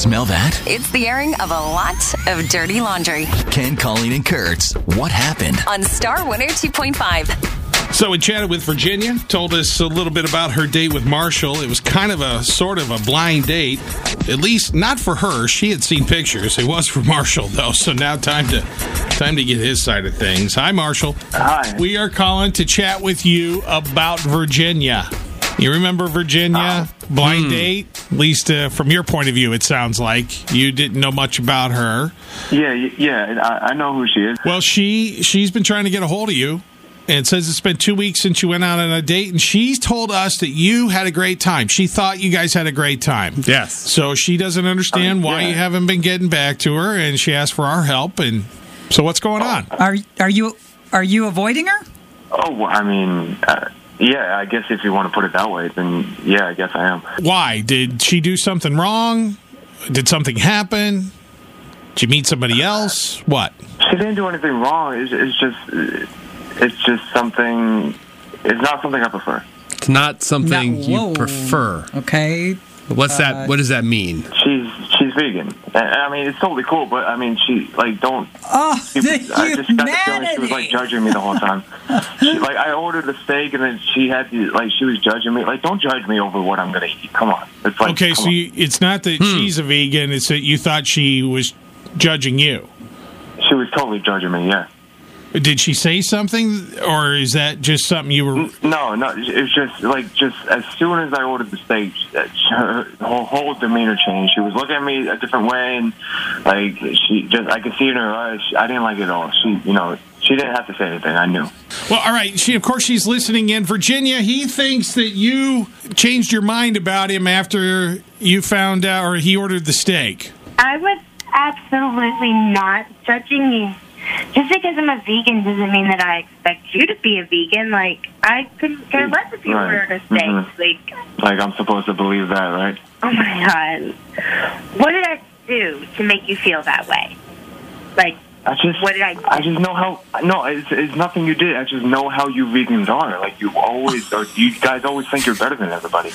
Smell that? It's the airing of a lot of dirty laundry Ken, Colleen, and Kurtz. What happened? on Star 102.5. So we chatted with Virginia, told us a little bit about her date with Marshall. It was kind of a sort of a blind date, at least not for her. She had seen pictures. It was for Marshall, though. So now time to get his side of things. Hi, Marshall. Hi. We are calling to chat with you about Virginia. You remember Virginia? Blind date? At least from your point of view, it sounds like. You didn't know much about her. Yeah, I know who she is. Well, she's been trying to get a hold of you. And it says it's been 2 weeks since you went out on a date, and she's told us that you had a great time. She thought you guys had a great time. Yes. So she doesn't understand why you haven't been getting back to her, and she asked for our help. And so what's going on? Are you avoiding her? Oh, well, I mean, yeah, I guess if you want to put it that way, then yeah, I guess I am. Why? Did she do something wrong? Did something happen? Did you meet somebody else? What? She didn't do anything wrong. It's just something. It's not something I prefer. It's not something you prefer. Okay. What's that? What does that mean? She's vegan. I mean, it's totally cool, but I mean, she don't. Oh, I just got the feeling she was like judging me the whole time. I ordered the steak, and then she was judging me. Like, don't judge me over what I'm gonna eat. Come on. It's like, okay, so it's not that she's a vegan; it's that you thought she was judging you. She was totally judging me. Yeah. Did she say something, or is that just something you were... No, it's just as soon as I ordered the steak, her whole demeanor changed. She was looking at me a different way, and I could see it in her eyes. I didn't like it at all. She didn't have to say anything. I knew. Well, all right. She's listening in. Virginia, he thinks that you changed your mind about him after you found out, or he ordered the steak. I was absolutely not judging you. Just because I'm a vegan doesn't mean that I expect you to be a vegan. Like, I couldn't care less if you ordered a steak. Mm-hmm. Like, I'm supposed to believe that, right? Oh, my God. What did I do to make you feel that way? Like, what did I do? I just know how... No, it's nothing you did. I just know how you vegans are. Like, you guys always think you're better than everybody.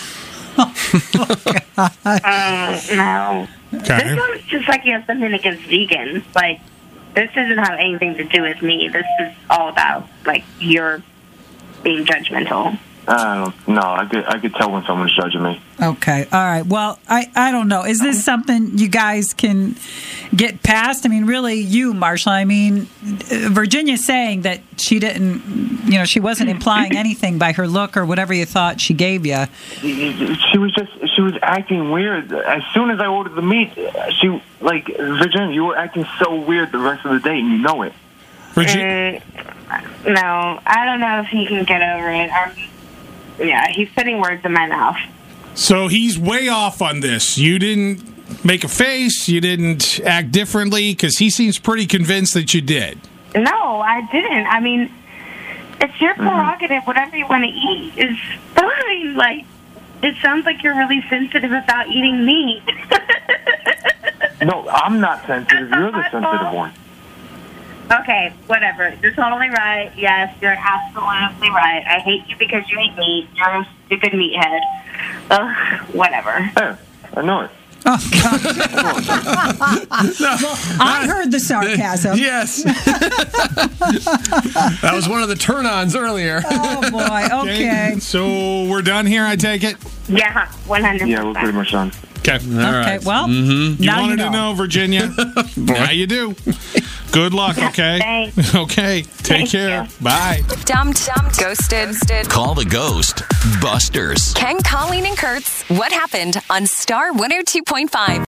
No. Okay. This one's just like you have something against vegans. Like, this doesn't have anything to do with me. This is all about, like, you're being judgmental. No, I could tell when someone's judging me. Okay, all right. Well, I don't know. Is this something you guys can get past? I mean, really, you, Marshall. I mean, Virginia's saying that she didn't, she wasn't implying anything by her look or whatever you thought she gave you. She was acting weird. As soon as I ordered the meat, Virginia, you were acting so weird the rest of the day, and you know it. Virginia? No, I don't know if he can get over it. Yeah, he's putting words in my mouth. So he's way off on this. You didn't make a face. You didn't act differently, because he seems pretty convinced that you did. No, I didn't. I mean, it's your prerogative. Whatever you want to eat is fine. Like, it sounds like you're really sensitive about eating meat. No, I'm not sensitive. You're the sensitive one. Okay, whatever. You're totally right. Yes, you're absolutely right. I hate you because you eat meat. You're a stupid meathead. Ugh, whatever. Yeah, I know it. Oh, God. I heard the sarcasm. Yes. That was one of the turn-ons earlier. Oh, boy. Okay. So we're done here, I take it? Yeah, 100%. Yeah, we're pretty much done. Okay. All right. Well, You now wanted to know, Virginia. Now you do. Good luck, okay? Thanks. Okay. Take care. Bye. Dumped, ghosted. Call the Ghost Busters. Ken, Colleen, and Kurtz. What happened on Star 102.5?